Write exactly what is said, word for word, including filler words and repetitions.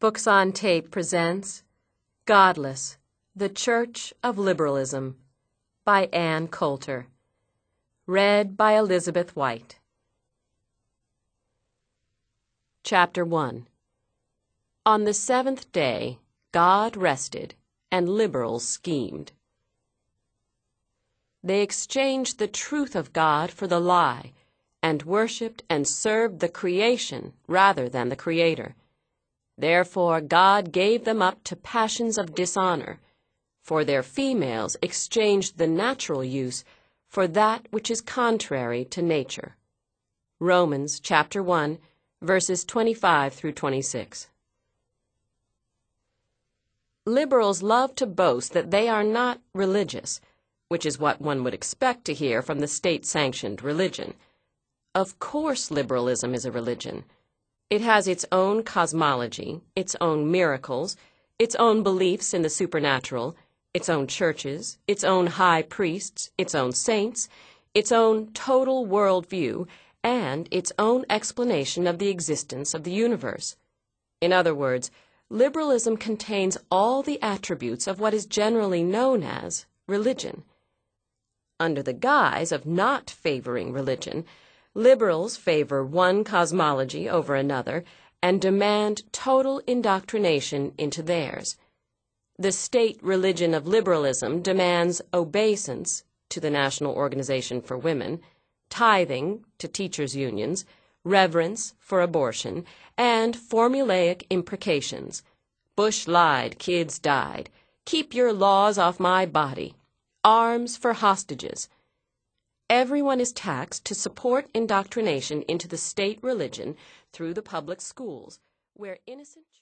Books on Tape presents Godless, The Church of Liberalism by Ann Coulter. Read by Elizabeth White. Chapter one. On the seventh day, God rested, and liberals schemed. They exchanged the truth of God for the lie, and worshipped and served the creation rather than the Creator. Therefore God gave them up to passions of dishonor, for their females exchanged the natural use for that which is contrary to nature. Romans chapter one, verses twenty-five through twenty-six. Liberals love to boast that they are not religious, which is what one would expect to hear from the state-sanctioned religion. Of course liberalism is a religion. It has its own cosmology, its own miracles, its own beliefs in the supernatural, its own churches, its own high priests, its own saints, its own total worldview, and its own explanation of the existence of the universe. In other words, liberalism contains all the attributes of what is generally known as religion. Under the guise of not favoring religion, liberals favor one cosmology over another and demand total indoctrination into theirs. The state religion of liberalism demands obeisance to the National Organization for Women, tithing to teachers' unions, reverence for abortion, and formulaic imprecations. Bush lied, kids died. Keep your laws off my body. Arms for hostages. Everyone is taxed to support indoctrination into the state religion through the public schools, where innocent